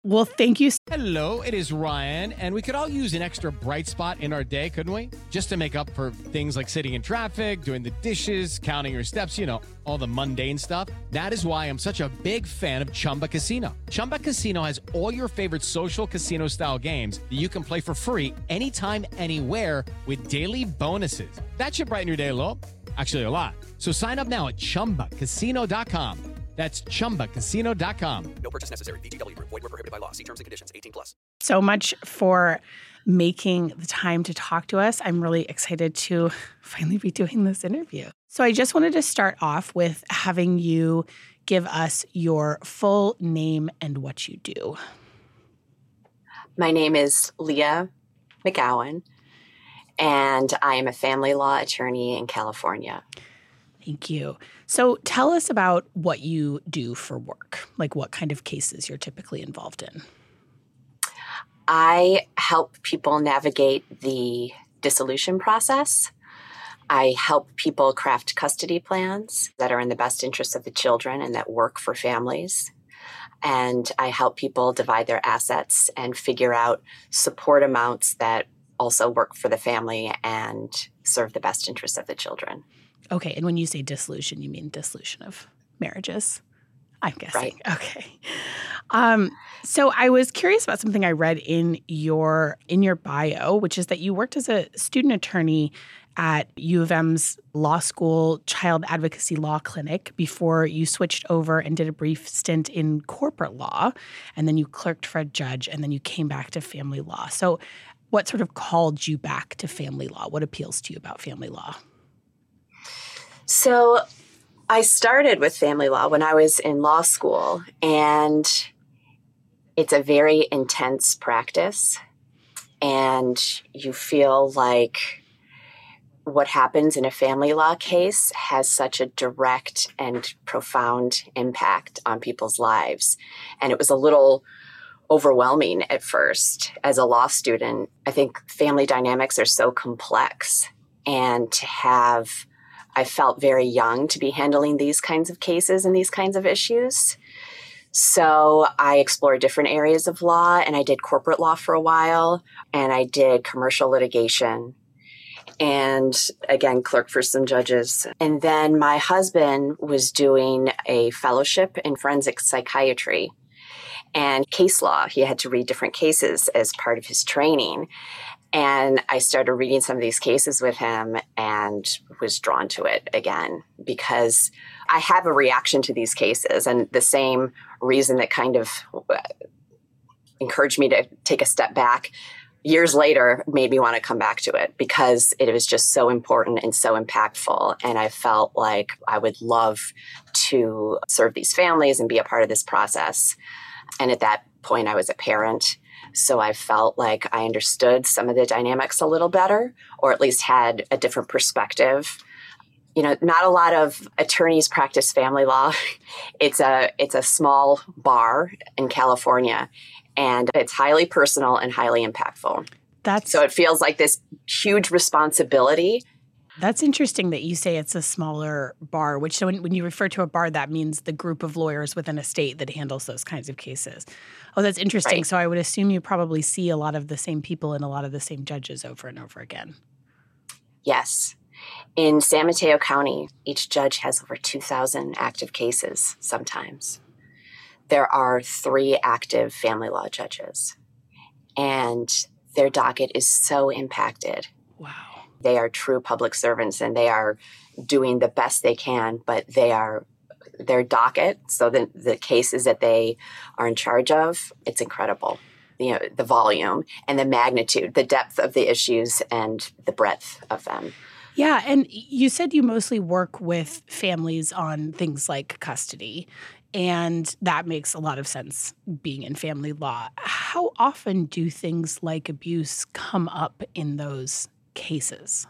Well, thank you. Hello, it is Ryan, and we could all use an extra bright spot in our day, couldn't we? Just to make up for things like sitting in traffic, doing the dishes, counting your steps, all the mundane stuff. That is why I'm such a big fan of Chumba Casino. Chumba Casino has all your favorite social casino style games that you can play for free anytime, anywhere with daily bonuses. That should brighten your day a little. Actually, a lot. So sign up now at ChumbaCasino.com. That's ChumbaCasino.com. No purchase necessary. VGW Group. Void where prohibited by law. See terms and conditions. 18+. So much for making the time to talk to us. I'm really excited to finally be doing this interview. So I just wanted to start off with having you give us your full name and what you do. My name is Leah McGowan, and I am a family law attorney in California. Thank you. So tell us about what you do for work, like what kind of cases you're typically involved in. I help people navigate the dissolution process. I help people craft custody plans that are in the best interest of the children and that work for families. And I help people divide their assets and figure out support amounts that also work for the family and serve the best interest of the children. Okay. And when you say dissolution, you mean dissolution of marriages, I'm guessing. Right. Okay. So I was curious about something I read in your bio, which is that you worked as a student attorney at U of M's law school child advocacy law clinic before you switched over and did a brief stint in corporate law. And then you clerked for a judge, and then you came back to family law. So what sort of called you back to family law? What appeals to you about family law? So I started with family law when I was in law school, and it's a very intense practice. And you feel like what happens in a family law case has such a direct and profound impact on people's lives. And it was a little overwhelming at first as a law student. I think family dynamics are so complex, and I felt very young to be handling these kinds of cases and these kinds of issues. So I explored different areas of law, and I did corporate law for a while, and I did commercial litigation, and again, clerked for some judges. And then my husband was doing a fellowship in forensic psychiatry and case law. He had to read different cases as part of his training. And I started reading some of these cases with him and was drawn to it again because I have a reaction to these cases, and the same reason that kind of encouraged me to take a step back years later made me want to come back to it because it was just so important and so impactful. And I felt like I would love to serve these families and be a part of this process. And at that point, I was a parent. So I felt like I understood some of the dynamics a little better, or at least had a different perspective. Not a lot of attorneys practice family law. It's a small bar in California, and it's highly personal and highly impactful. So it feels like this huge responsibility. That's interesting that you say it's a smaller bar, which so when you refer to a bar, that means the group of lawyers within a state that handles those kinds of cases. Oh, that's interesting. Right. So I would assume you probably see a lot of the same people and a lot of the same judges over and over again. Yes. In San Mateo County, each judge has over 2,000 active cases sometimes. There are 3 active family law judges, and their docket is so impacted. Wow. They are true public servants, and they are doing the best they can, but their docket, so the cases that they are in charge of, it's incredible. The volume and the magnitude, the depth of the issues and the breadth of them. Yeah, and you said you mostly work with families on things like custody, and that makes a lot of sense being in family law. How often do things like abuse come up in those cases?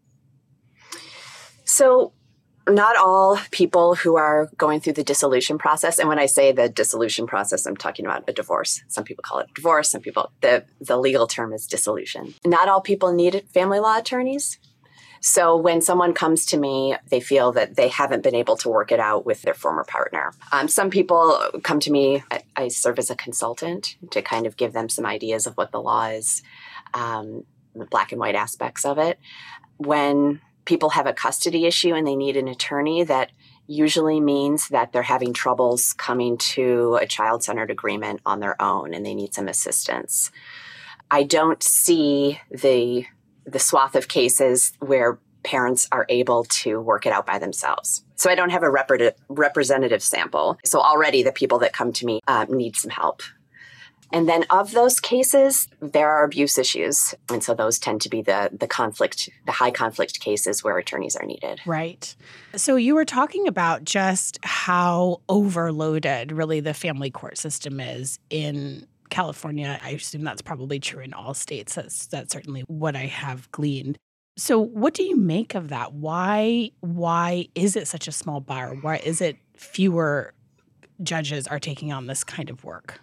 So not all people who are going through the dissolution process, and when I say the dissolution process, I'm talking about a divorce. Some people call it a divorce. Some people, the legal term is dissolution. Not all people need family law attorneys. So when someone comes to me, they feel that they haven't been able to work it out with their former partner. Some people come to me, I serve as a consultant to kind of give them some ideas of what the law is, the black and white aspects of it. When people have a custody issue and they need an attorney, that usually means that they're having troubles coming to a child-centered agreement on their own and they need some assistance. I don't see the swath of cases where parents are able to work it out by themselves. So I don't have a representative sample. So already the people that come to me need some help. And then of those cases, there are abuse issues. And so those tend to be the high conflict cases where attorneys are needed. Right. So you were talking about just how overloaded really the family court system is in California. I assume that's probably true in all states. That's certainly what I have gleaned. So what do you make of that? Why is it such a small bar? Why is it fewer judges are taking on this kind of work?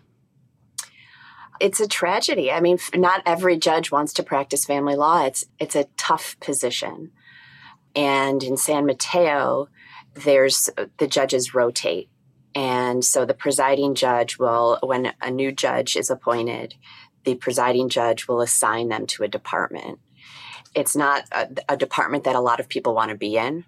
It's a tragedy. I mean, not every judge wants to practice family law. It's a tough position. And in San Mateo, the judges rotate. And so the presiding judge when a new judge is appointed, the presiding judge will assign them to a department. It's not a department that a lot of people want to be in.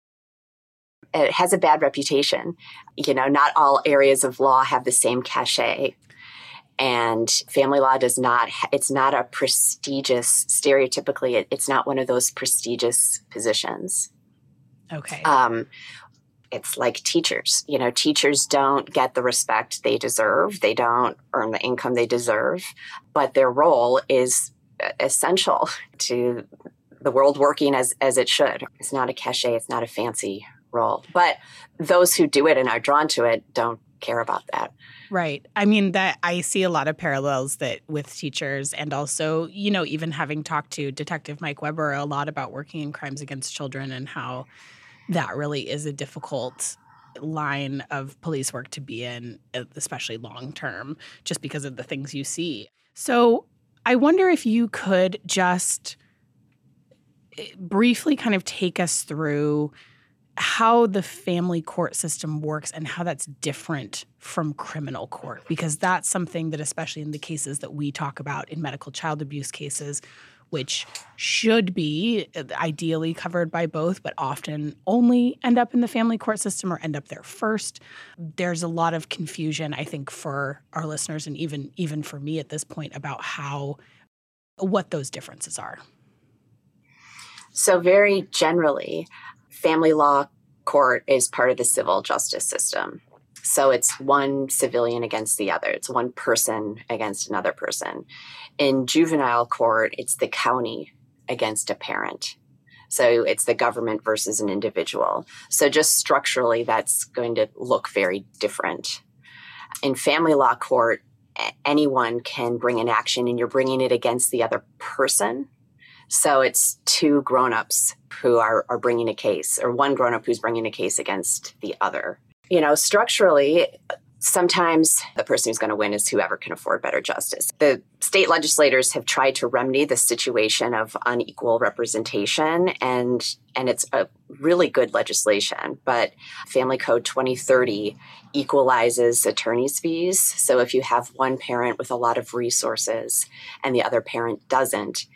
It has a bad reputation. Not all areas of law have the same cachet. And family law it's not a prestigious, stereotypically, it's not one of those prestigious positions. Okay. It's like teachers. Teachers don't get the respect they deserve. They don't earn the income they deserve, but their role is essential to the world working as it should. It's not a cachet. It's not a fancy role, but those who do it and are drawn to it don't care about that. Right. I mean, that I see a lot of parallels that with teachers and also, even having talked to Detective Mike Weber a lot about working in crimes against children and how that really is a difficult line of police work to be in, especially long term, just because of the things you see. So I wonder if you could just briefly kind of take us through how the family court system works and how that's different from criminal court, because that's something that, especially in the cases that we talk about in medical child abuse cases, which should be ideally covered by both, but often only end up in the family court system or end up there first. There's a lot of confusion, I think, for our listeners and even for me at this point about what those differences are. So very generally, family law court is part of the civil justice system. So it's one civilian against the other. It's one person against another person. In juvenile court, it's the county against a parent. So it's the government versus an individual. So just structurally, that's going to look very different. In family law court, anyone can bring an action and you're bringing it against the other person. So it's two grown-ups who are bringing a case, or one grown-up who's bringing a case against the other. Structurally, sometimes the person who's going to win is whoever can afford better justice. The state legislators have tried to remedy the situation of unequal representation, and it's a really good legislation. But Family Code 2030 equalizes attorney's fees. So if you have one parent with a lot of resources and the other parent doesn't,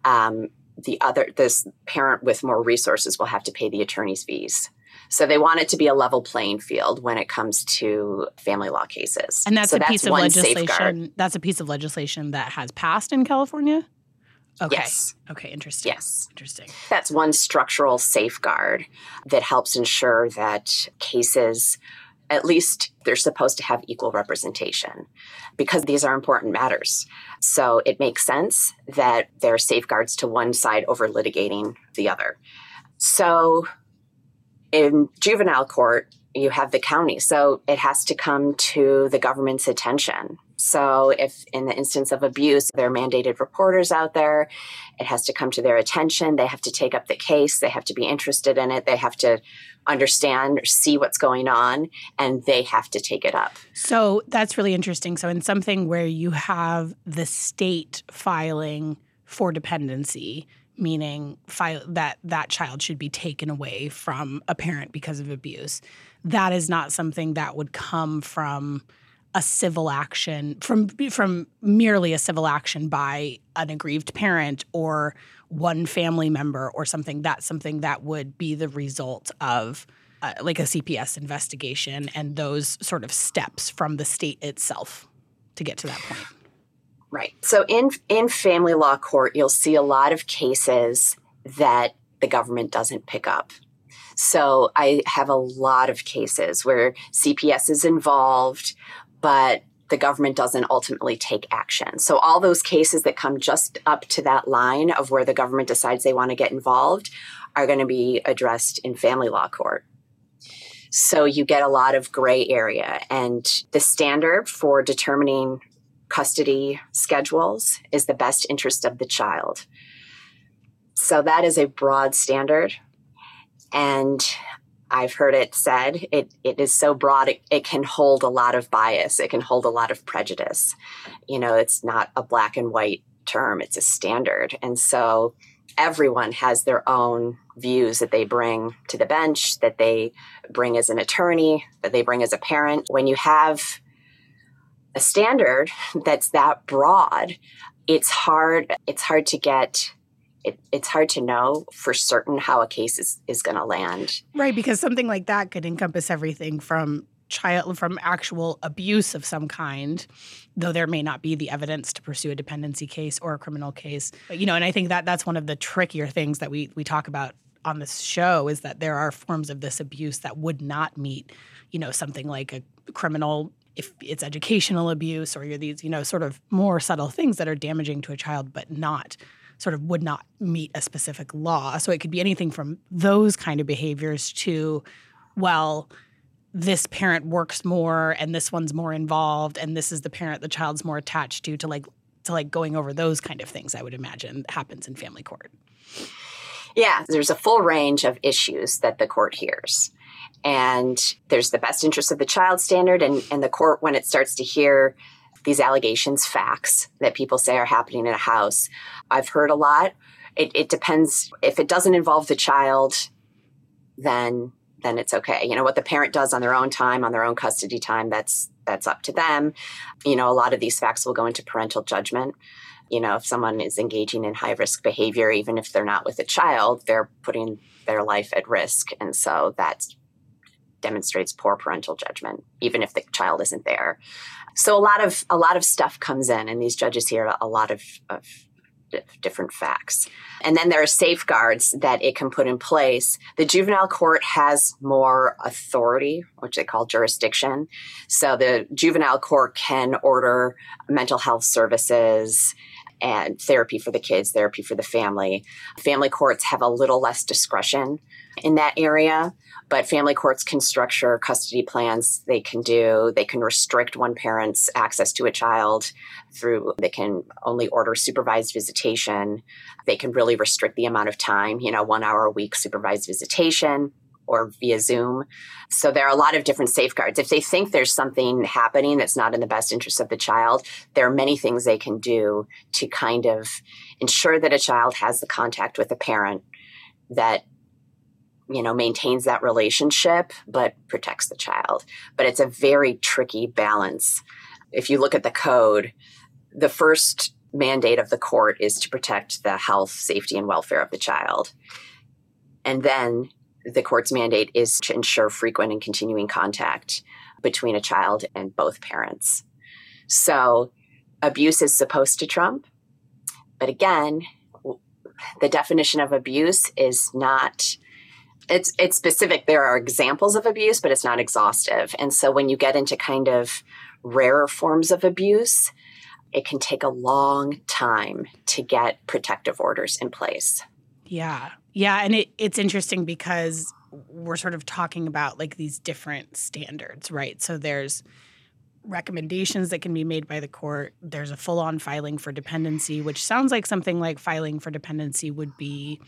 this parent with more resources will have to pay the attorney's fees. So they want it to be a level playing field when it comes to family law cases. And that's a piece of legislation. Safeguard. That's a piece of legislation that has passed in California? Okay. Yes. Okay, interesting. Yes. Interesting. That's one structural safeguard that helps ensure that cases, at least they're supposed to have equal representation, because these are important matters. So it makes sense that there are safeguards to one side over litigating the other. So in juvenile court, you have the county. So it has to come to the government's attention. So if in the instance of abuse, there are mandated reporters out there, it has to come to their attention. They have to take up the case. They have to be interested in it. They have to understand or see what's going on, and they have to take it up. So that's really interesting. So in something where you have the state filing for dependency, meaning that child should be taken away from a parent because of abuse. That is not something that would come from a civil action, from merely a civil action by an aggrieved parent or one family member or something. That's something that would be the result of like a CPS investigation and those sort of steps from the state itself to get to that point. Right. So in family law court, you'll see a lot of cases that the government doesn't pick up. So I have a lot of cases where CPS is involved, but the government doesn't ultimately take action. So all those cases that come just up to that line of where the government decides they want to get involved are going to be addressed in family law court. So you get a lot of gray area. And the standard for determining custody schedules is the best interest of the child. So that is a broad standard. And I've heard it said, it is so broad, it can hold a lot of bias. It can hold a lot of prejudice. You know, it's not a black and white term, it's a standard. And so everyone has their own views that they bring to the bench, that they bring as an attorney, that they bring as a parent. When you have a standard that's that broad, it's hard to get, it's hard to know for certain how a case is going to land. Right, because something like that could encompass everything from actual abuse of some kind, though there may not be the evidence to pursue a dependency case or a criminal case. But, and I think that's one of the trickier things that we talk about on this show is that there are forms of this abuse that would not meet, something like a criminal, if it's educational abuse, or you're these, sort of more subtle things that are damaging to a child, but would not meet a specific law. So it could be anything from those kind of behaviors to, well, this parent works more and this one's more involved and this is the parent the child's more attached to going over those kind of things, I would imagine happens in family court. Yeah, there's a full range of issues that the court hears. And there's the best interest of the child standard, and the court, when it starts to hear these allegations, facts that people say are happening in a house, I've heard a lot. It depends. If it doesn't involve the child, then it's okay. What the parent does on their own time, on their own custody time, that's up to them. A lot of these facts will go into parental judgment. If someone is engaging in high risk behavior, even if they're not with a child, they're putting their life at risk. And so that demonstrates poor parental judgment, even if the child isn't there. So a lot of stuff comes in, and these judges hear a lot of different facts. And then there are safeguards that it can put in place. The juvenile court has more authority, which they call jurisdiction. So the juvenile court can order mental health services and therapy for the kids, therapy for the family. Family courts have a little less discretion in that area, but family courts can structure custody plans. They can restrict one parent's access to a child they can only order supervised visitation. They can really restrict the amount of time, 1 hour a week supervised visitation or via Zoom. So there are a lot of different safeguards. If they think there's something happening that's not in the best interest of the child, there are many things they can do to kind of ensure that a child has the contact with a parent that maintains that relationship, but protects the child. But it's a very tricky balance. If you look at the code, the first mandate of the court is to protect the health, safety, and welfare of the child. And then the court's mandate is to ensure frequent and continuing contact between a child and both parents. So abuse is supposed to trump. But again, the definition of abuse is not... It's specific. There are examples of abuse, but it's not exhaustive. And so when you get into kind of rarer forms of abuse, it can take a long time to get protective orders in place. Yeah. Yeah. And it's interesting because we're sort of talking about like these different standards, right? So there's recommendations that can be made by the court. There's a full-on filing for dependency, which sounds like something like filing for dependency would be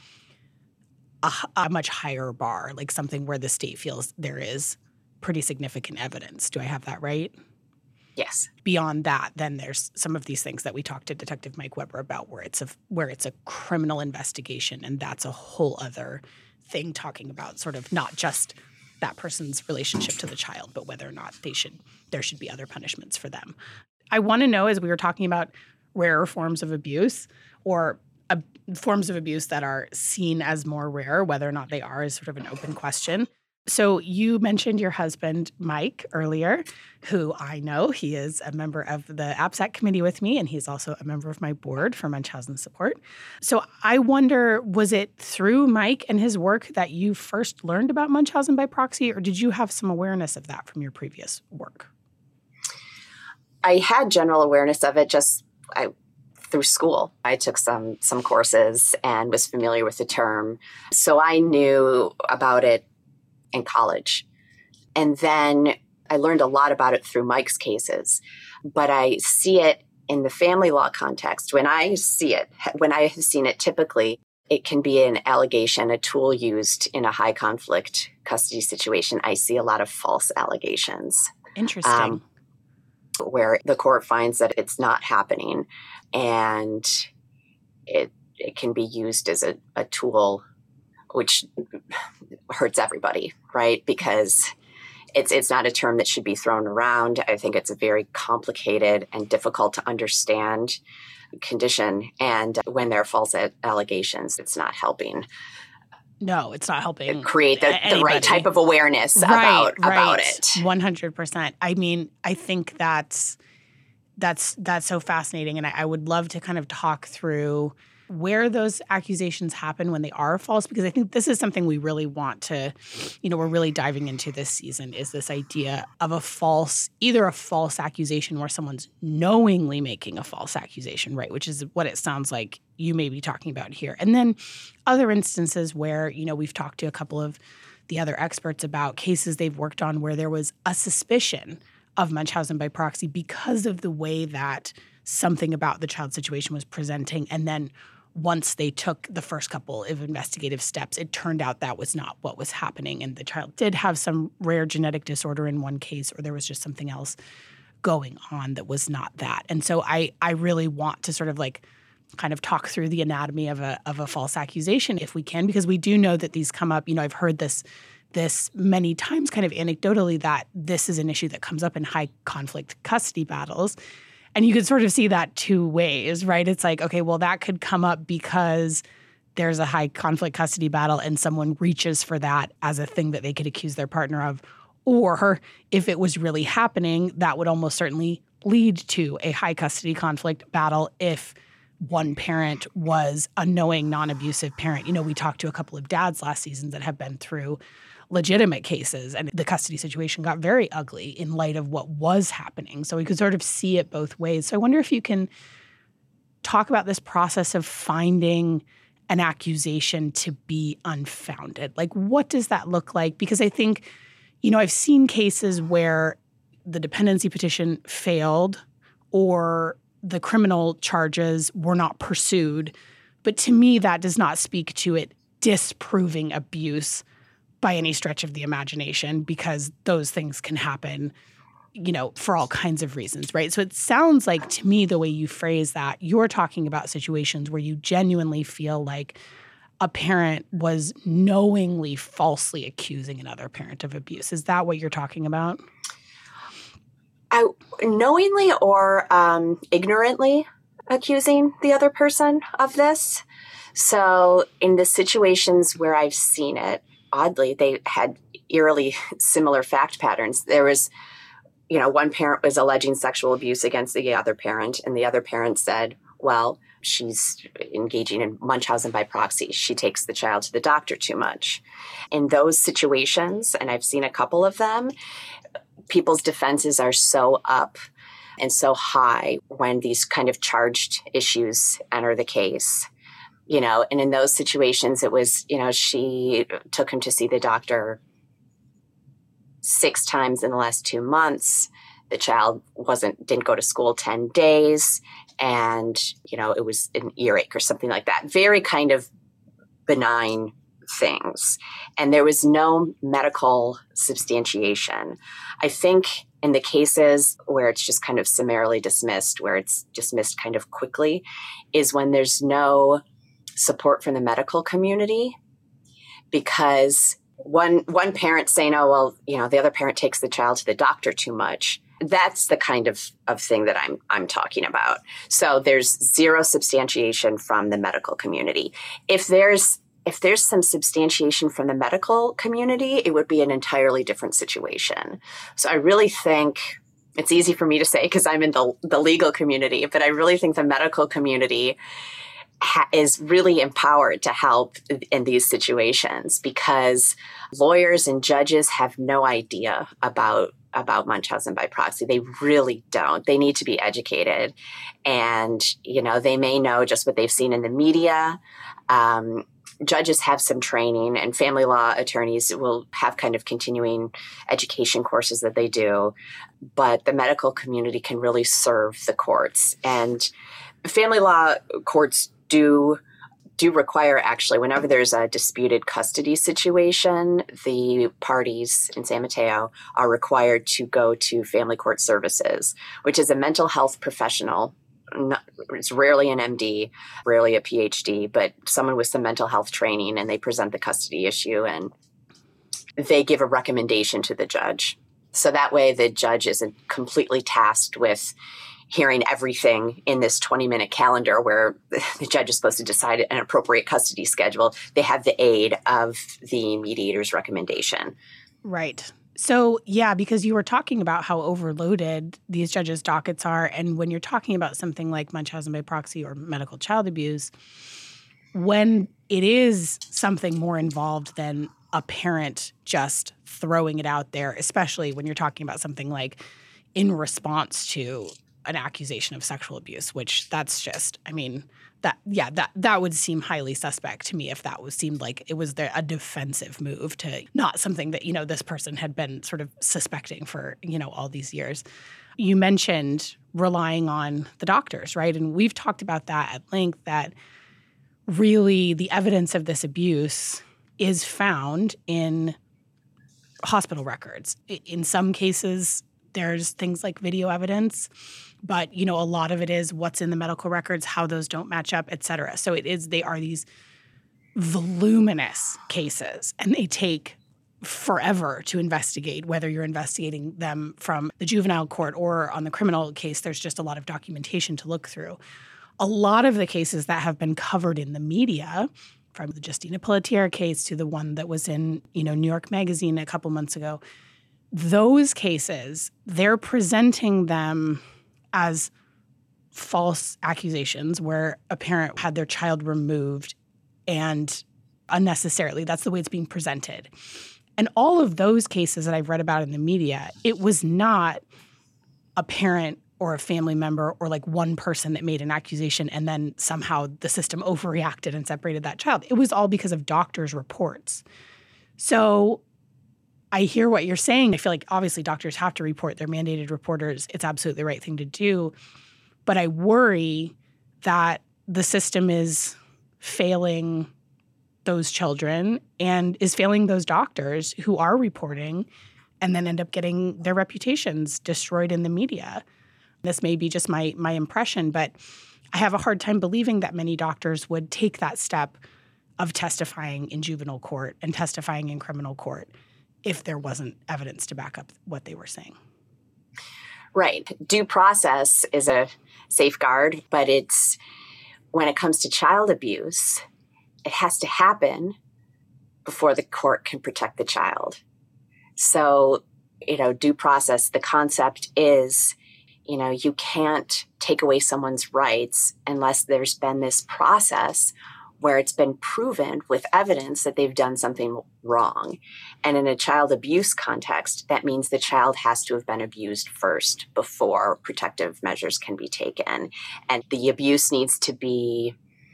a much higher bar, like something where the state feels there is pretty significant evidence. Do I have that right? Yes. Beyond that, then there's some of these things that we talked to Detective Mike Weber about where it's a criminal investigation, and that's a whole other thing, talking about sort of not just that person's relationship to the child, but whether or not there should be other punishments for them. I want to know, as we were talking about rarer forms of abuse or forms of abuse that are seen as more rare, whether or not they are is sort of an open question. So you mentioned your husband, Mike, earlier, who I know. He is a member of the APSAC committee with me, and he's also a member of my board for Munchausen Support. So I wonder, was it through Mike and his work that you first learned about Munchausen by proxy, or did you have some awareness of that from your previous work? I had general awareness of it through school. I took some courses and was familiar with the term. So I knew about it in college. And then I learned a lot about it through Mike's cases. But I see it in the family law context. When I have seen it, typically it can be an allegation, a tool used in a high conflict custody situation. I see a lot of false allegations. Interesting. Where the court finds that it's not happening, and it can be used as a tool, which hurts everybody, right? Because it's not a term that should be thrown around. I think it's a very complicated and difficult to understand condition. And when there are false allegations, it's not helping. No, it's not helping create the right type of awareness about it. 100%. I mean, I think that's so fascinating. And I would love to kind of talk through where those accusations happen when they are false, because I think this is something we really want to, we're really diving into this season, is this idea of either a false accusation where someone's knowingly making a false accusation, right? Which is what it sounds like you may be talking about here. And then other instances where, we've talked to a couple of the other experts about cases they've worked on where there was a suspicion of Munchausen by proxy because of the way that something about the child situation was presenting. And then once they took the first couple of investigative steps, it turned out that was not what was happening. And the child did have some rare genetic disorder in one case, or there was just something else going on that was not that. And so I really want to sort of kind of talk through the anatomy of a false accusation if we can, because we do know that these come up. I've heard this many times kind of anecdotally that this is an issue that comes up in high conflict custody battles. And you could sort of see that two ways, right? It's like, okay, well, that could come up because there's a high conflict custody battle and someone reaches for that as a thing that they could accuse their partner of. Or if it was really happening, that would almost certainly lead to a high custody conflict battle if one parent was a knowing, non-abusive parent. We talked to a couple of dads last season that have been through legitimate cases, and the custody situation got very ugly in light of what was happening. So we could sort of see it both ways. So I wonder if you can talk about this process of finding an accusation to be unfounded. What does that look like? Because I think, I've seen cases where the dependency petition failed or the criminal charges were not pursued. But to me, that does not speak to it disproving abuse by any stretch of the imagination, because those things can happen, for all kinds of reasons, right? So it sounds like to me, the way you phrase that, you're talking about situations where you genuinely feel like a parent was knowingly falsely accusing another parent of abuse. Is that what you're talking about? Knowingly or ignorantly accusing the other person of this. So in the situations where I've seen it, oddly, they had eerily similar fact patterns. There was, one parent was alleging sexual abuse against the other parent, and the other parent said, well, she's engaging in Munchausen by proxy. She takes the child to the doctor too much. In those situations, and I've seen a couple of them, people's defenses are so up and so high when these kind of charged issues enter the case. And in those situations, it was, she took him to see the doctor 6 times in the last 2 months. The child didn't go to school 10 days. And, it was an earache or something like that. Very kind of benign things. And there was no medical substantiation. I think in the cases where it's just kind of summarily dismissed, where it's dismissed kind of quickly, is when there's no support from the medical community, because one parent saying, oh, well, the other parent takes the child to the doctor too much. That's the kind of thing that I'm talking about. So there's zero substantiation from the medical community. If there's some substantiation from the medical community, it would be an entirely different situation. So I really think it's easy for me to say because I'm in the legal community, but I really think the medical community is really empowered to help in these situations, because lawyers and judges have no idea about Munchausen by proxy. They really don't. They need to be educated. And, they may know just what they've seen in the media. Judges have some training, and family law attorneys will have kind of continuing education courses that they do. But the medical community can really serve the courts. And family law courts do require, actually, whenever there's a disputed custody situation, the parties in San Mateo are required to go to Family Court Services, which is a mental health professional. It's rarely an MD, rarely a PhD, but someone with some mental health training, and they present the custody issue and they give a recommendation to the judge. So that way the judge isn't completely tasked with hearing everything in this 20-minute calendar where the judge is supposed to decide an appropriate custody schedule. They have the aid of the mediator's recommendation. Right. So, yeah, because you were talking about how overloaded these judges' dockets are. And when you're talking about something like Munchausen by proxy or medical child abuse, when it is something more involved than a parent just throwing it out there, especially when you're talking about something like in response to an accusation of sexual abuse, which that's just, that would seem highly suspect to me if that seemed like it was a defensive move to not something that, this person had been sort of suspecting for, all these years. You mentioned relying on the doctors, right? And we've talked about that at length, that really the evidence of this abuse is found in hospital records. In some cases, there's things like video evidence, but, a lot of it is what's in the medical records, how those don't match up, et cetera. So they are these voluminous cases, and they take forever to investigate, whether you're investigating them from the juvenile court or on the criminal case. There's just a lot of documentation to look through. A lot of the cases that have been covered in the media, from the Justina Pelletier case to the one that was in, New York Magazine a couple months ago, those cases, they're presenting them as false accusations where a parent had their child removed and unnecessarily. That's the way it's being presented. And all of those cases that I've read about in the media, it was not a parent or a family member or like one person that made an accusation and then somehow the system overreacted and separated that child. It was all because of doctors' reports. So I hear what you're saying. I feel like obviously doctors have to report. They're mandated reporters. It's absolutely the right thing to do. But I worry that the system is failing those children and is failing those doctors who are reporting and then end up getting their reputations destroyed in the media. This may be just my impression, but I have a hard time believing that many doctors would take that step of testifying in juvenile court and testifying in criminal court if there wasn't evidence to back up what they were saying. Right. Due process is a safeguard, but when it comes to child abuse, it has to happen before the court can protect the child. So, due process, the concept is, you can't take away someone's rights unless there's been this process where it's been proven with evidence that they've done something wrong. And in a child abuse context, that means the child has to have been abused first before protective measures can be taken. And the abuse needs to be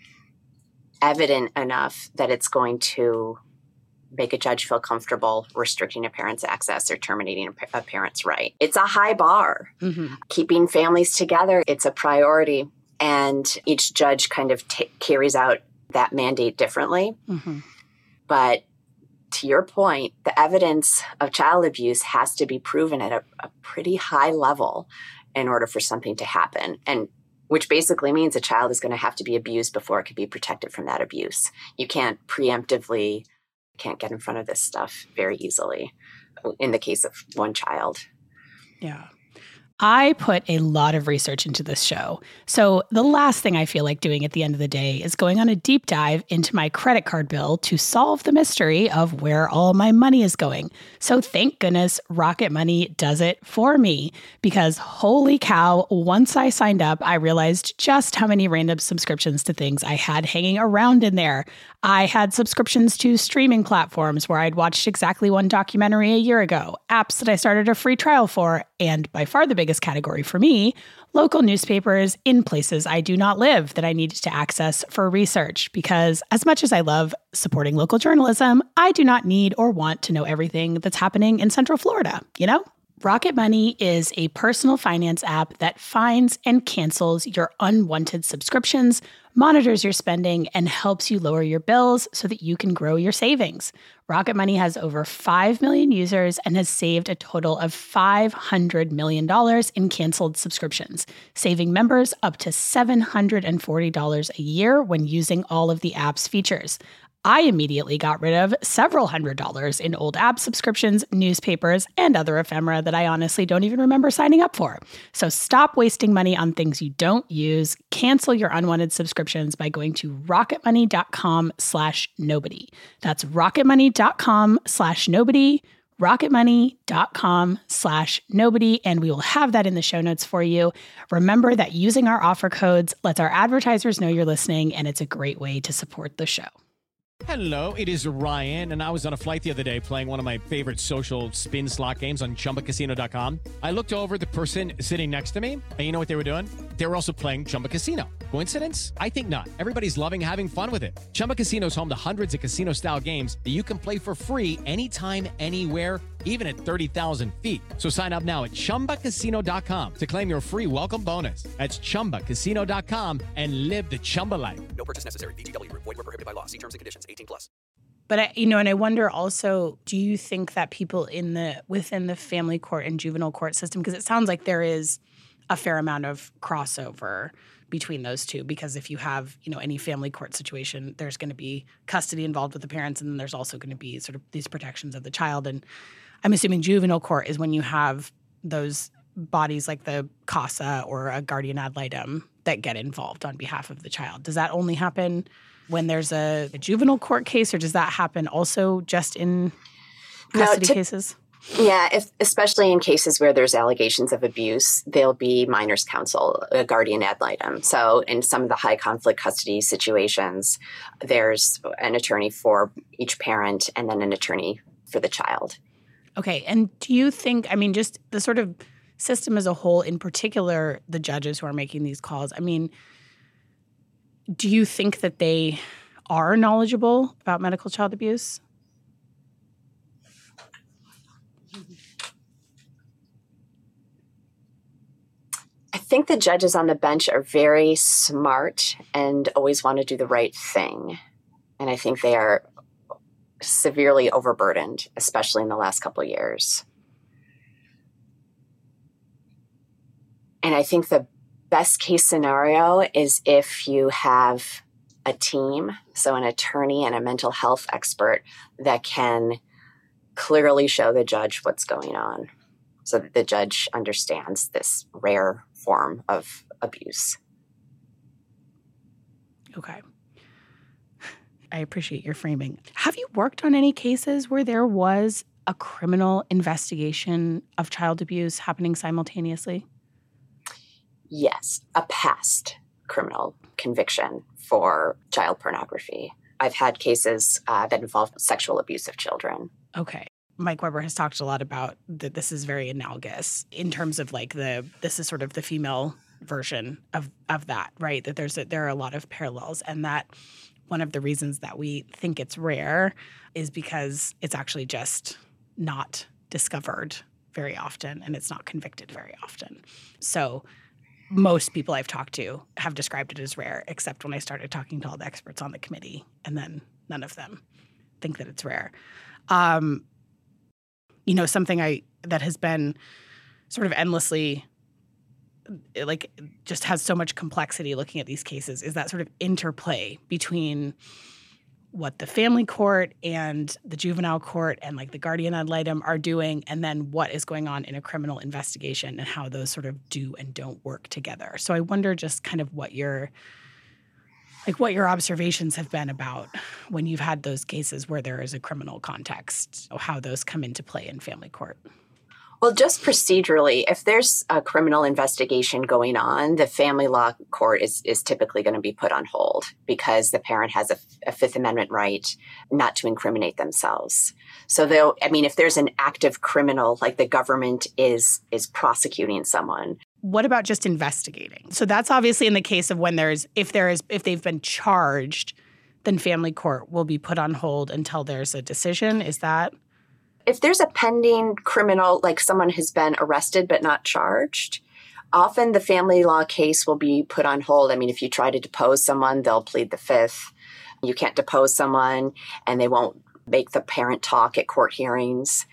evident enough that it's going to make a judge feel comfortable restricting a parent's access or terminating a parent's right. It's a high bar. Mm-hmm. Keeping families together, it's a priority. And each judge kind of carries out that mandate differently. Mm-hmm. But to your point, the evidence of child abuse has to be proven at a pretty high level in order for something to happen. And which basically means a child is going to have to be abused before it can be protected from that abuse. You can't preemptively, can't get in front of this stuff very easily in the case of one child. Yeah. I put a lot of research into this show. So the last thing I feel like doing at the end of the day is going on a deep dive into my credit card bill to solve the mystery of where all my money is going. So thank goodness Rocket Money does it for me, because holy cow, once I signed up, I realized just how many random subscriptions to things I had hanging around in there. I had subscriptions to streaming platforms where I'd watched exactly one documentary a year ago, apps that I started a free trial for, and by far the biggest category for me, local newspapers in places I do not live that I needed to access for research. Because as much as I love supporting local journalism, I do not need or want to know everything that's happening in Central Florida, you know? Rocket Money is a personal finance app that finds and cancels your unwanted subscriptions, monitors your spending, and helps you lower your bills so that you can grow your savings. Rocket Money has over 5 million users and has saved a total of $500 million in canceled subscriptions, saving members up to $740 a year when using all of the app's features. I immediately got rid of several $100s in old app subscriptions, newspapers, and other ephemera that I honestly don't even remember signing up for. So stop wasting money on things you don't use. Cancel your unwanted subscriptions by going to rocketmoney.com/nobody. That's rocketmoney.com/nobody. rocketmoney.com/nobody, and we will have that in the show notes for you. Remember that using our offer codes lets our advertisers know you're listening, and it's a great way to support the show. Hello, it is Ryan, and I was on a flight the other day playing one of my favorite social spin slot games on ChumbaCasino.com. I looked over at the person sitting next to me, and you know what they were doing? They were also playing Chumba Casino. Coincidence? I think not. Everybody's loving having fun with it. Chumba Casino is home to hundreds of casino-style games that you can play for free anytime, anywhere, even at 30,000 feet. So sign up now at ChumbaCasino.com to claim your free welcome bonus. That's ChumbaCasino.com and live the Chumba life. No purchase necessary. VGW. Void were prohibited by law. See terms and conditions. 18+. But and I wonder also, do you think that people within the family court and juvenile court system, because it sounds like there is a fair amount of crossover between those two, because if you have, any family court situation, there's going to be custody involved with the parents, and then there's also going to be sort of these protections of the child. And I'm assuming juvenile court is when you have those bodies like the CASA or a guardian ad litem that get involved on behalf of the child. Does that only happen when there's a juvenile court case, or does that happen also just in custody cases? Yeah, especially in cases where there's allegations of abuse, there'll be minors counsel, a guardian ad litem. So in some of the high conflict custody situations, there's an attorney for each parent and then an attorney for the child. Okay. And do you think, just the sort of system as a whole, in particular, the judges who are making these calls, do you think that they are knowledgeable about medical child abuse? I think the judges on the bench are very smart and always want to do the right thing. And I think they are severely overburdened, especially in the last couple of years. And I think the best case scenario is if you have a team, so an attorney and a mental health expert that can clearly show the judge what's going on so that the judge understands this rare form of abuse. Okay. I appreciate your framing. Have you worked on any cases where there was a criminal investigation of child abuse happening simultaneously? Yes, a past criminal conviction for child pornography. I've had cases that involve sexual abuse of children. Okay. Mike Weber has talked a lot about that this is very analogous in terms of this is sort of the female version of that, right? That there are a lot of parallels, and that one of the reasons that we think it's rare is because it's actually just not discovered very often, and it's not convicted very often. So most people I've talked to have described it as rare, except when I started talking to all the experts on the committee, and then none of them think that it's rare. Something that has been sort of endlessly like just has so much complexity looking at these cases is that sort of interplay between what the family court and the juvenile court and like the guardian ad litem are doing, and then what is going on in a criminal investigation and how those sort of do and don't work together. So I wonder just kind of what your observations have been about when you've had those cases where there is a criminal context, how those come into play in family court. Well, just procedurally, if there's a criminal investigation going on, the family law court is typically going to be put on hold because the parent has a Fifth Amendment right not to incriminate themselves. So if there's an active criminal, like the government is prosecuting someone. What about just investigating? So that's obviously in the case of when if they've been charged, then family court will be put on hold until there's a decision. Is that? If there's a pending criminal, like someone has been arrested but not charged, often the family law case will be put on hold. If you try to depose someone, they'll plead the Fifth. You can't depose someone, and they won't make the parent talk at court hearings.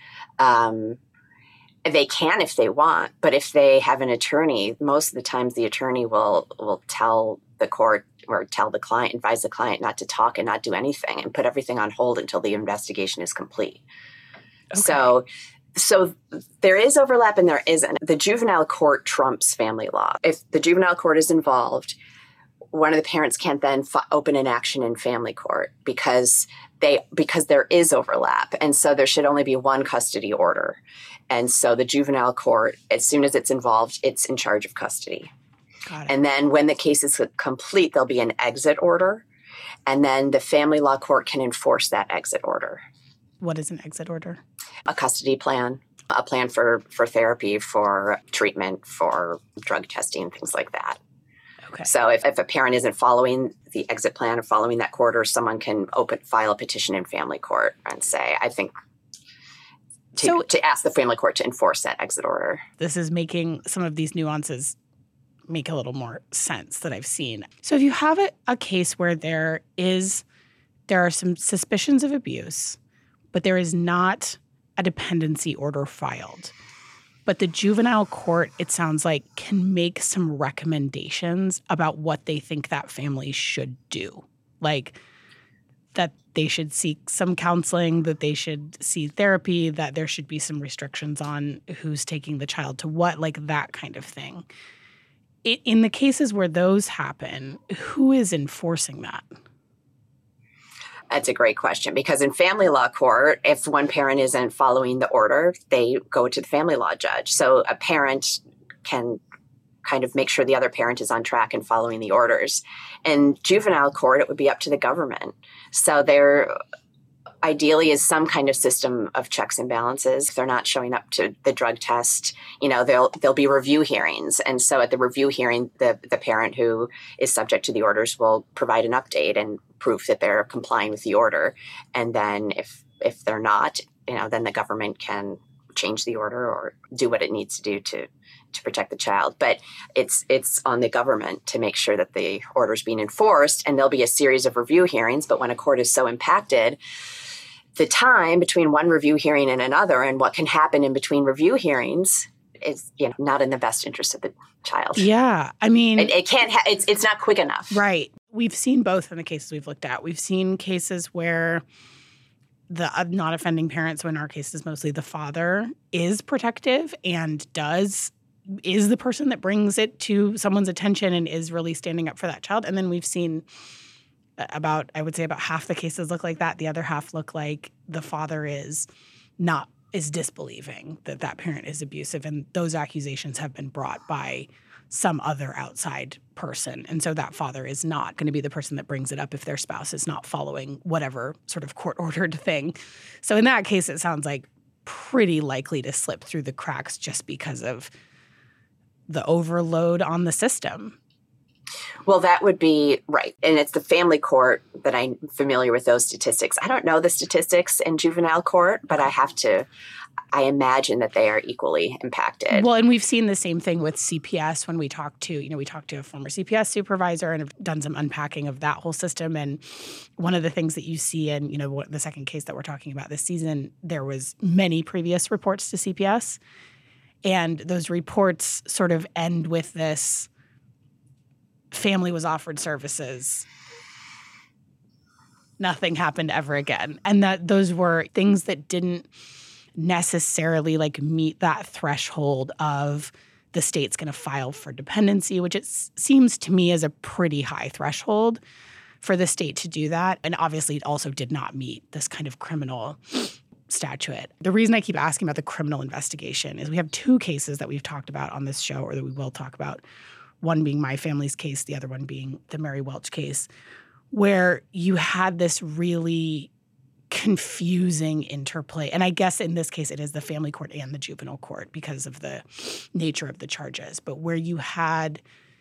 They can if they want, but if they have an attorney, most of the times the attorney will tell the court or tell the client, advise the client not to talk and not do anything and put everything on hold until the investigation is complete. Okay. So there is overlap and there isn't. The juvenile court trumps family law. If the juvenile court is involved, one of the parents can't then open an action in family court because there is overlap. And so there should only be one custody order. And so the juvenile court, as soon as it's involved, it's in charge of custody. Got it. And then when the case is complete, there'll be an exit order. And then the family law court can enforce that exit order. What is an exit order? A custody plan, a plan for therapy, for treatment, for drug testing, things like that. Okay. So if a parent isn't following the exit plan or following that court order, someone can file a petition in family court and say, I think, to ask the family court to enforce that exit order. This is making some of these nuances make a little more sense that I've seen. So if you have a case where there are some suspicions of abuse, but there is not a dependency order filed, but the juvenile court, it sounds like, can make some recommendations about what they think that family should do. Like that they should seek some counseling, that they should see therapy, that there should be some restrictions on who's taking the child to what, like that kind of thing. In the cases where those happen, who is enforcing that? That's a great question, because in family law court, if one parent isn't following the order, they go to the family law judge. So a parent can kind of make sure the other parent is on track and following the orders. In juvenile court, it would be up to the government. So there ideally is some kind of system of checks and balances. If they're not showing up to the drug test, there'll be review hearings. And so at the review hearing, the parent who is subject to the orders will provide an update and proof that they're complying with the order. And then if they're not, then the government can change the order or do what it needs to do to protect the child. But it's on the government to make sure that the order is being enforced. And there'll be a series of review hearings. But when a court is so impacted, the time between one review hearing and another and what can happen in between review hearings is not in the best interest of the child. Yeah. I mean, it can't it's not quick enough. Right. We've seen both in the cases we've looked at. We've seen cases where the not offending parent, so in our case is mostly the father, is protective and is the person that brings it to someone's attention and is really standing up for that child. And then we've seen about half the cases look like that. The other half look like the father is disbelieving that parent is abusive, and those accusations have been brought by some other outside person. And so that father is not going to be the person that brings it up if their spouse is not following whatever sort of court-ordered thing. So in that case, it sounds like pretty likely to slip through the cracks just because of the overload on the system. Well, that would be right. And it's the family court that I'm familiar with those statistics. I don't know the statistics in juvenile court, but I have to I imagine that they are equally impacted. Well, and we've seen the same thing with CPS when we talked to a former CPS supervisor and have done some unpacking of that whole system. And one of the things that you see in, the second case that we're talking about this season, there was many previous reports to CPS. And those reports sort of end with this: family was offered services, nothing happened ever again. And that those were things that didn't necessarily meet that threshold of the state's going to file for dependency, which it seems to me is a pretty high threshold for the state to do that. And obviously it also did not meet this kind of criminal statute. The reason I keep asking about the criminal investigation is we have two cases that we've talked about on this show, or that we will talk about, one being my family's case, the other one being the Mary Welch case, where you had this really confusing interplay. And I guess in this case, it is the family court and the juvenile court because of the nature of the charges. But where you had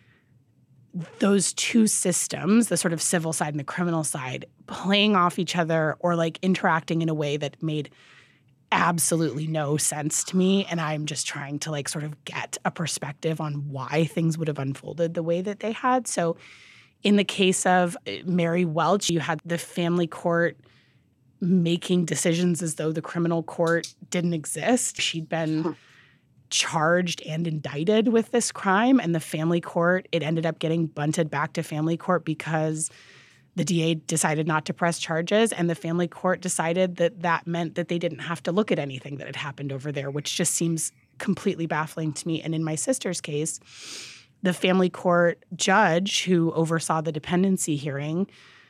those two systems, the sort of civil side and the criminal side, playing off each other or interacting in a way that made absolutely no sense to me. And I'm just trying to sort of get a perspective on why things would have unfolded the way that they had. So in the case of Mary Welch, you had the family court making decisions as though the criminal court didn't exist. She'd been charged and indicted with this crime, and the family court, it ended up getting bunted back to family court because the DA decided not to press charges, and the family court decided that that meant that they didn't have to look at anything that had happened over there, which just seems completely baffling to me. And in my sister's case, the family court judge who oversaw the dependency hearing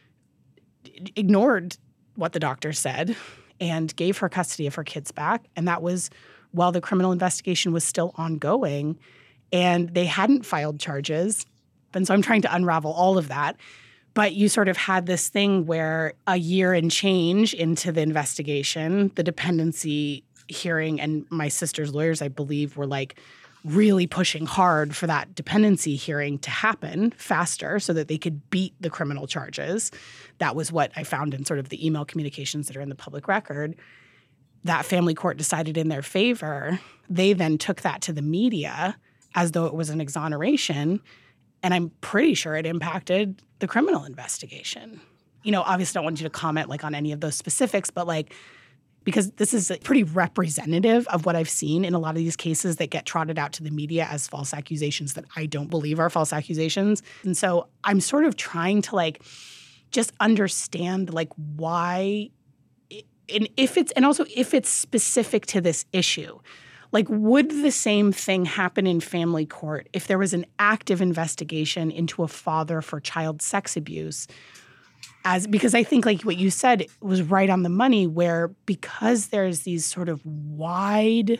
ignored what the doctor said and gave her custody of her kids back. And that was while the criminal investigation was still ongoing and they hadn't filed charges. And so I'm trying to unravel all of that. But you sort of had this thing where a year and change into the investigation, the dependency hearing, and my sister's lawyers, I believe, were really pushing hard for that dependency hearing to happen faster so that they could beat the criminal charges. That was what I found in sort of the email communications that are in the public record. That family court decided in their favor. They then took that to the media as though it was an exoneration. And I'm pretty sure it impacted the criminal investigation. Obviously I don't want you to comment on any of those specifics, but because this is pretty representative of what I've seen in a lot of these cases that get trotted out to the media as false accusations that I don't believe are false accusations. And so I'm sort of trying to just understand why, and if it's specific to this issue. Would the same thing happen in family court if there was an active investigation into a father for child sex abuse? Because I think what you said was right on the money, where because there's these sort of wide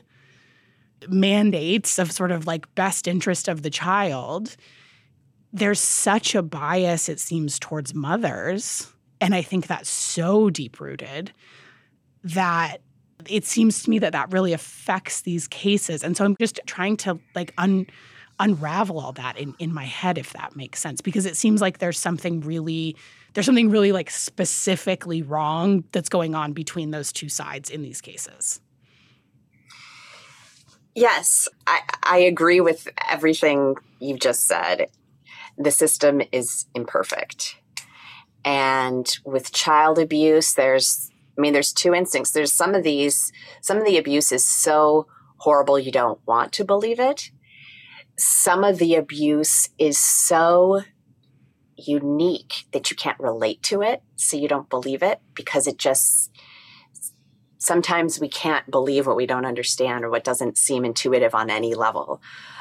mandates of sort of best interest of the child, there's such a bias, it seems, towards mothers. And I think that's so deep-rooted that it seems to me that really affects these cases. And so I'm just trying to unravel all that in my head, if that makes sense, because it seems like there's something really specifically wrong that's going on between those two sides in these cases. Yes, I agree with everything you've just said. The system is imperfect. And with child abuse, there's two instincts. There's some of the abuse is so horrible you don't want to believe it. Some of the abuse is so unique that you can't relate to it, so you don't believe it, because sometimes we can't believe what we don't understand or what doesn't seem intuitive on any level.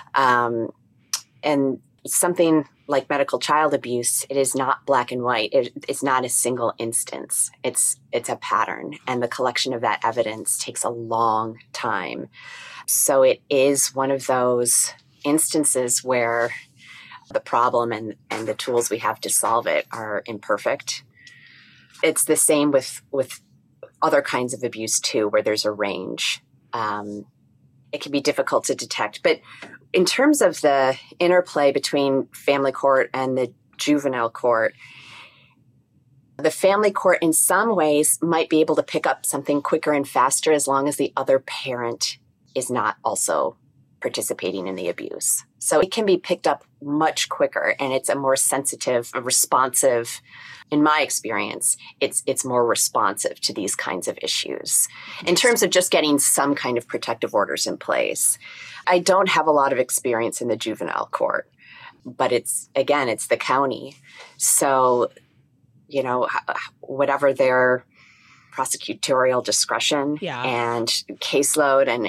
And something like medical child abuse, it is not black and white. It's not a single instance. It's a pattern, and the collection of that evidence takes a long time. So it is one of those instances where the problem and the tools we have to solve it are imperfect. It's the same with other kinds of abuse too, where there's a range. It can be difficult to detect. But in terms of the interplay between family court and the juvenile court, The family court in some ways might be able to pick up something quicker and faster as long as the other parent is not also participating in the abuse. So it can be picked up much quicker, and it's a more sensitive, a responsive, in my experience, it's more responsive to these kinds of issues. In terms of just getting some kind of protective orders in place, I don't have a lot of experience in the juvenile court, but it's the county. So, whatever their prosecutorial discretion and caseload and,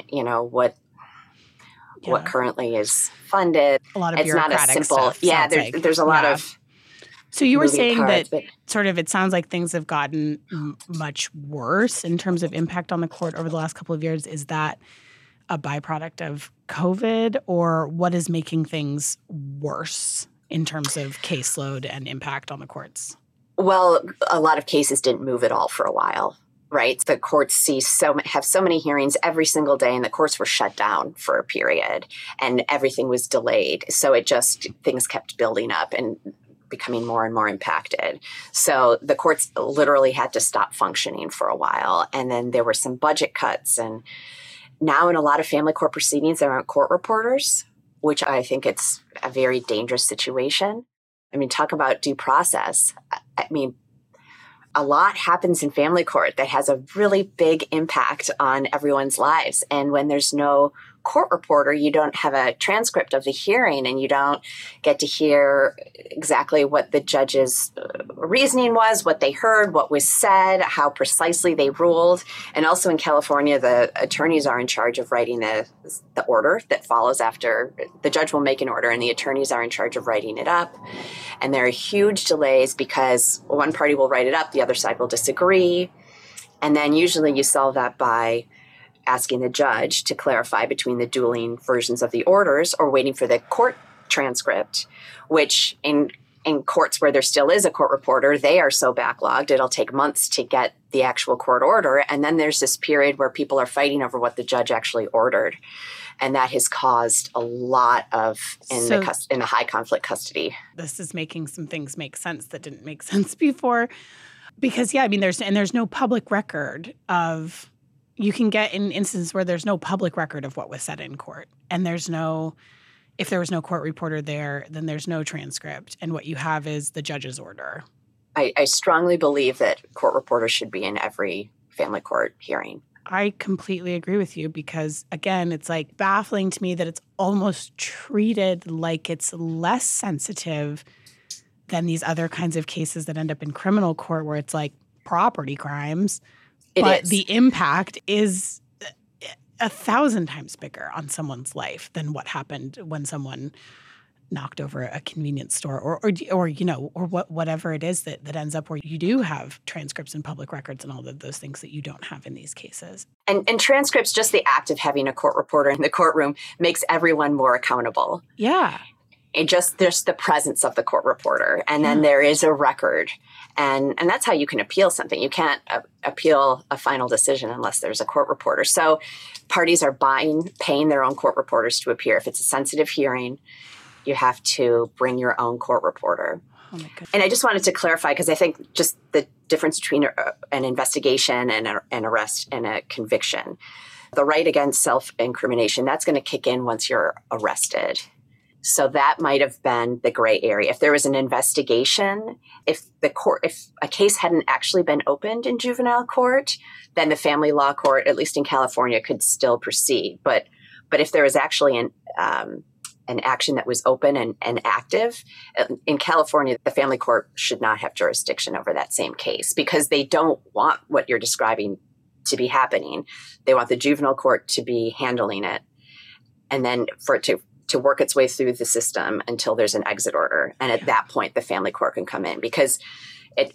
what currently is funded. A lot of it's not bureaucratic as simple. stuff. There's a lot of. So you were saying parts, that sort of it sounds like things have gotten much worse in terms of impact on the court over the last couple of years. Is that a byproduct of COVID, or what is making things worse in terms of caseload and impact on the courts? Well, a lot of cases didn't move at all for a while, right? The courts have so many hearings every single day, and the courts were shut down for a period, and everything was delayed. So things kept building up and becoming more and more impacted. So the courts literally had to stop functioning for a while. And then there were some budget cuts. And now in a lot of family court proceedings, there aren't court reporters, which I think it's a very dangerous situation. I mean, talk about due process. I mean, a lot happens in family court that has a really big impact on everyone's lives. And when there's no court reporter, you don't have a transcript of the hearing, and you don't get to hear exactly what the judge's reasoning was, what they heard, what was said, how precisely they ruled. And also in California, the attorneys are in charge of writing the order that follows after. The judge will make an order, and the attorneys are in charge of writing it up. And there are huge delays because one party will write it up, the other side will disagree. And then usually you solve that by asking the judge to clarify between the dueling versions of the orders, or waiting for the court transcript, which in courts where there still is a court reporter, they are so backlogged, it'll take months to get the actual court order. And then there's this period where people are fighting over what the judge actually ordered. And that has caused a lot of in the high conflict custody. This is making some things make sense that didn't make sense before. Because, there's no public record of. You can get in instances where there's no public record of what was said in court, and if there was no court reporter there, then there's no transcript, and what you have is the judge's order. I strongly believe that court reporters should be in every family court hearing. I completely agree with you because, again, it's like baffling to me that it's almost treated like it's less sensitive than these other kinds of cases that end up in criminal court where it's like property crimes. But the impact is 1,000 times bigger on someone's life than what happened when someone knocked over a convenience store or whatever it is that ends up where you do have transcripts and public records and all of those things that you don't have in these cases. And transcripts, just the act of having a court reporter in the courtroom makes everyone more accountable. Yeah. There's the presence of the court reporter, and then there is a record. And that's how you can appeal something. You can't appeal a final decision unless there's a court reporter. So parties are paying their own court reporters to appear. If it's a sensitive hearing, you have to bring your own court reporter. Oh my goodness. And I just wanted to clarify, because I think just the difference between an investigation and an arrest and a conviction. The right against self-incrimination, that's going to kick in once you're arrested. So that might have been the gray area. If there was an investigation, if a case hadn't actually been opened in juvenile court, then the family law court, at least in California, could still proceed. But if there was actually an action that was open and active, in California, the family court should not have jurisdiction over that same case because they don't want what you're describing to be happening. They want the juvenile court to be handling it, and then for it to work its way through the system until there's an exit order. And at that point, the family court can come in because a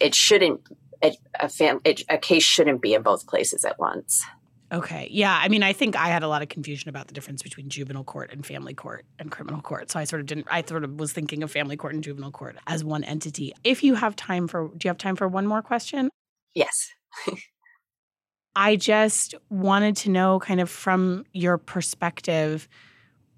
case shouldn't be in both places at once. Okay. Yeah. I mean, I think I had a lot of confusion about the difference between juvenile court and family court and criminal court. So I sort of was thinking of family court and juvenile court as one entity. Do you have time for one more question? Yes. I just wanted to know, kind of from your perspective,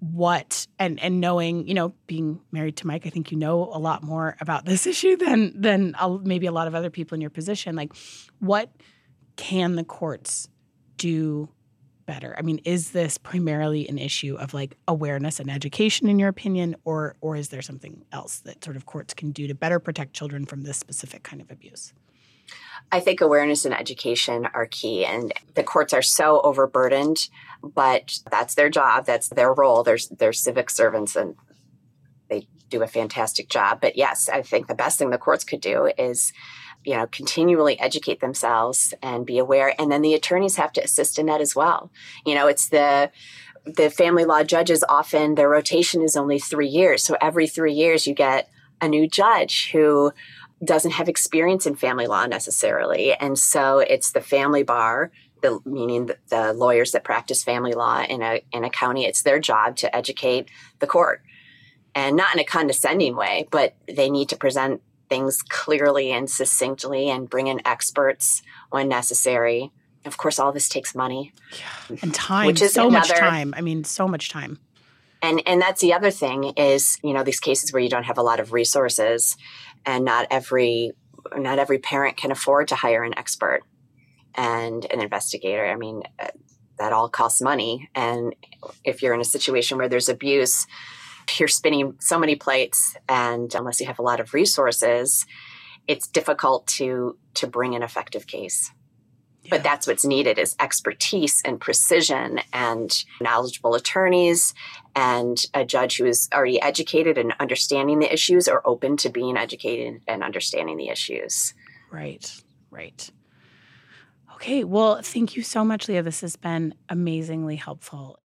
what and knowing, being married to Mike, I think you know a lot more about this issue than maybe a lot of other people in your position. Like, what can the courts do better? I mean, is this primarily an issue of like awareness and education, in your opinion, or is there something else that sort of courts can do to better protect children from this specific kind of abuse? I think awareness and education are key, and the courts are so overburdened, but that's their job. That's their role. They're civic servants and they do a fantastic job. But yes, I think the best thing the courts could do is, continually educate themselves and be aware. And then the attorneys have to assist in that as well. It's the family law judges, often their rotation is only 3 years. So every 3 years you get a new judge who doesn't have experience in family law necessarily. And so it's the family bar, meaning the lawyers that practice family law in a county, it's their job to educate the court. And not in a condescending way, but they need to present things clearly and succinctly and bring in experts when necessary. Of course, all this takes money. Yeah. And time, which is so much time. I mean, so much time. And that's the other thing is, these cases where you don't have a lot of resources and not every parent can afford to hire an expert and an investigator. I mean, that all costs money. And if you're in a situation where there's abuse, you're spinning so many plates. And unless you have a lot of resources, it's difficult to bring an effective case. But that's what's needed is expertise and precision and knowledgeable attorneys and a judge who is already educated and understanding the issues or open to being educated and understanding the issues. Right. Okay. Well, thank you so much, Leah. This has been amazingly helpful.